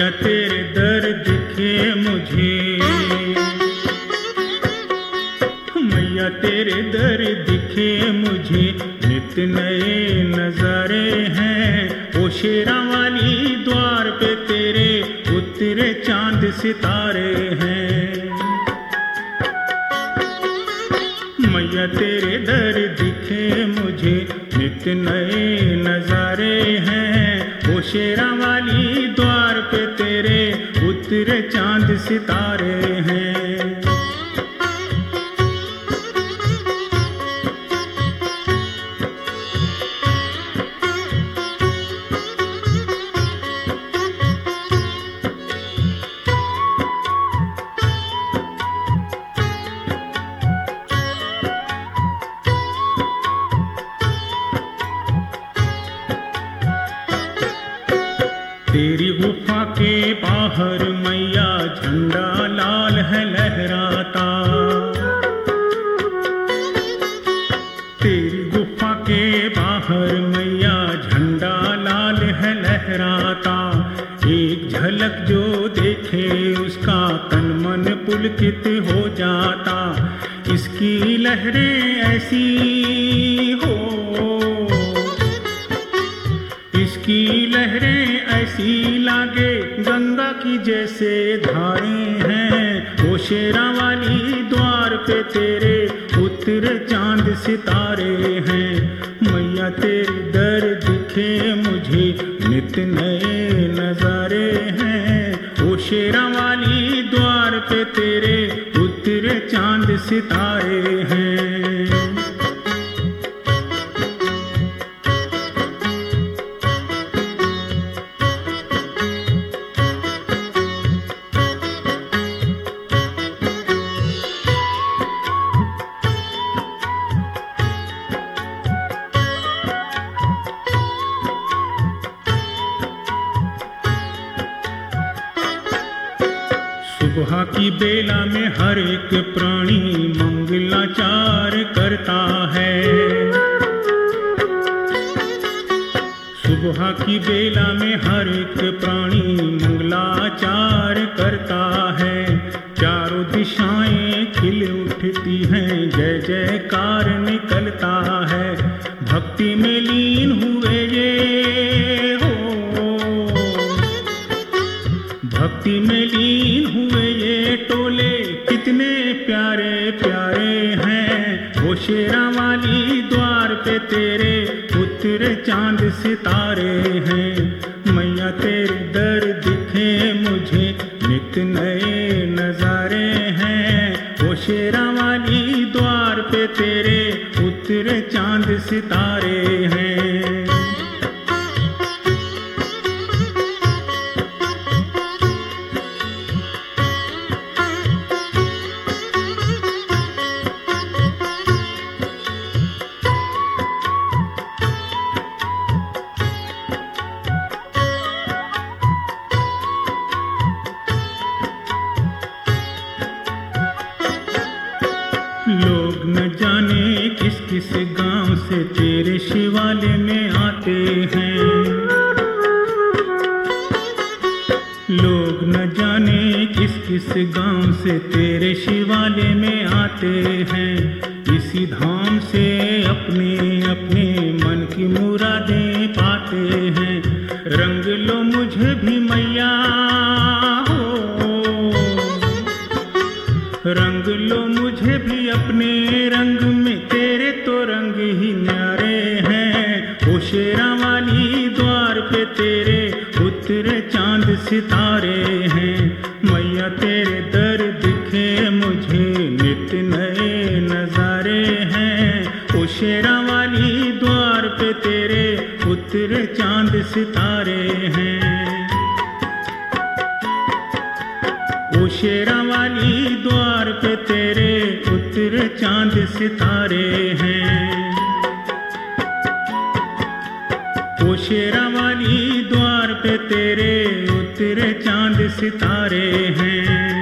तेरे दर दिखे मुझे, मैया तेरे दर दिखे मुझे, नित नए नजारे हैं। ओ शेरा वाली द्वार पे तेरे उतरे चांद सितारे हैं। मैया तेरे दर दिखे मुझे, नित नए नजारे हैं। ओ शेरा वाली द्वार पे तेरे उतरे चांद सितारे हैं। तेरी गुफा के बाहर मैया झंडा लाल है लहराता। तेरी गुफा के बाहर मैया झंडा लाल है लहराता। एक झलक जो देखे उसका तन मन पुलकित हो जाता। इसकी लहरें ऐसी हो, इसकी लहरें ऐसी लागे गंगा की जैसे धारें हैं। ओ शेरा वाली द्वार पे तेरे उतरे चांद सितारे हैं। मैया तेरे दर दिखे मुझे, नित नए नजारे हैं। ओ शेरा वाली द्वार पे तेरे उतरे चांद सितारे हैं। सुबह की बेला में हर एक प्राणी मंगलाचार करता है। सुबह की बेला में हर एक प्राणी मंगलाचार करता है। चारों दिशाएं खिल उठती हैं, जय जयकार निकलता है। भक्ति में लीन हुए ये हो, भक्ति में लीन हुए ये टोले कितने प्यारे प्यारे हैं। वो शेरा वाली द्वार पे तेरे उतरे चांद सितारे हैं। मैया तेरे दर दिखे मुझे, नित नए नजारे हैं। वो शेरा वाली द्वार पे तेरे उतरे चांद सितारे हैं। लोग न जाने किस किस गांव से तेरे शिवालय में आते हैं। लोग न जाने किस किस गांव से तेरे शिवालय में आते हैं। इसी धाम से अपने अपने मन की मुरादें पाते हैं। रंग लो मुझे भी मैया हो, रंग लो मुझे भी अपने रंग में, तेरे तो रंग ही न्यारे हैं। ओ शेरा वाली द्वार पे तेरे उतरे चांद सितारे हैं। मैया तेरे दर दिखे मुझे, नित नए नजारे हैं। ओ शेरा वाली द्वार पे तेरे उतरे चांद सितारे हैं। ओ शेरा वाली द्वार पे तेरे उतरे चांद सितारे हैं। ओ शेरा वाली द्वार पे तेरे उतरे चांद सितारे हैं।